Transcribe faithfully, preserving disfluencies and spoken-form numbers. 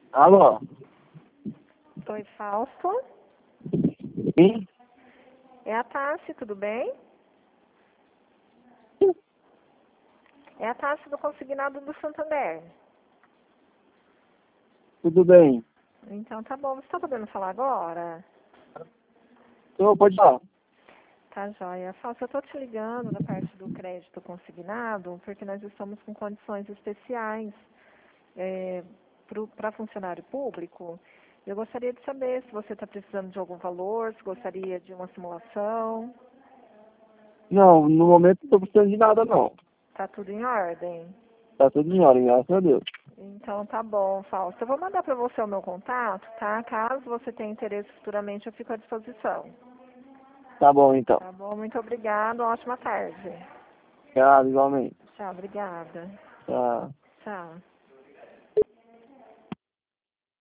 Alô? Oi, Fausto. Sim? É a Tassi, tudo bem? É a Tassi do Consignado do Santander. Tudo bem? Então tá bom, você está podendo falar agora? Então, pode falar. Tá joia. Fausto, eu estou te ligando da parte do crédito consignado, porque nós estamos com condições especiais é, para funcionário público. Eu gostaria de saber se você está precisando de algum valor, se gostaria de uma simulação. Não, no momento não estou precisando de nada, não. Tá tudo em ordem? Tá tudo em ordem, graças a Deus. Então tá bom, Fausto. Eu vou mandar para você o meu contato, tá? Caso você tenha interesse futuramente, eu fico à disposição. Tá bom, então. Tá bom? Muito obrigada. Ótima tarde. Obrigado, igualmente. Tchau, obrigada. Tchau. Tchau.